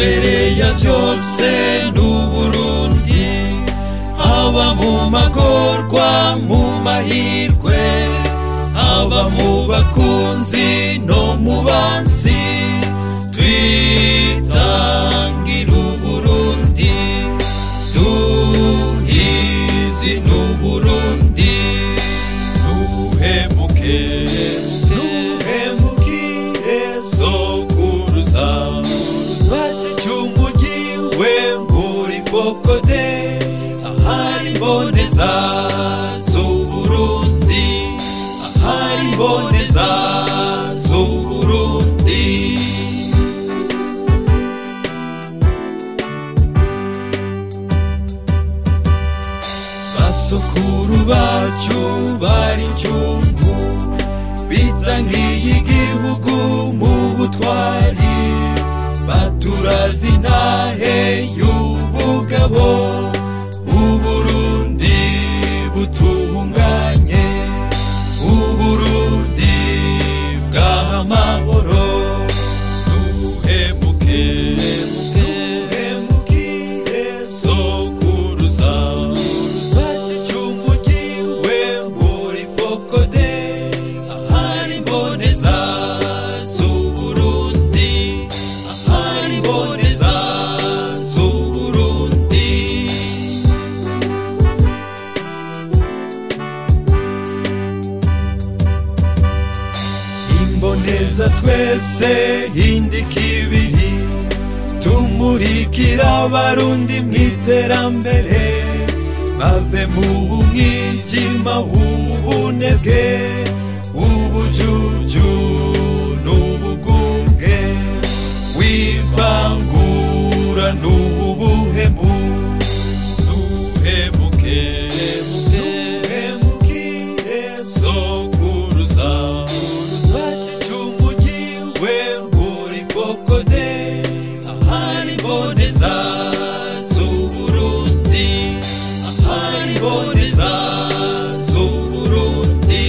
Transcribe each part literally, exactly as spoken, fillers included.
imbere ya byose n'Uburundi, haba mu magorwa mu mahirwe, haba mu bakunzi no mu bansi, twitangira Uburundi, duhizi n'Uburundi, nuhemuke nuhemukire sokuruza bati cyumugiwe muri fokode, ahari mboneza z'Uburundi, ahari mboneza z'Uburundi. Basukuru bacu bari incungu, bitangiye igihugu mu butwari, baturazi intahe y'ubugabo, Uburundi butunganye, Uburundi bw'amahoro, nuhemuke nuhemukire sokuruza bati cyumugiwe muri fokode, ahari mboneza z'Uburundi, ahari mboneza z'Uburundi. Imboneza twese hindikibiri, tumurikira abarundi mw'iterambere, bave mu mwijima w'ubunebwe, ubujuju n'ubugunge, wivangura n'ubuhemu, nuhemuke nuhemukire sokuruza bati cyumugiwe muri fokode, ahari mboneza z'Uburundi, ahari mboneza z'Uburundi.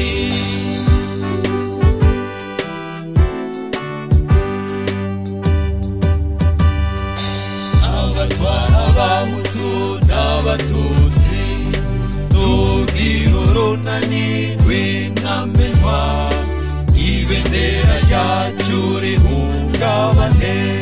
Abatwara abahutu n'abatutsi, tugira urunani rw'intamenwa, ibendera ryacu rihungabane,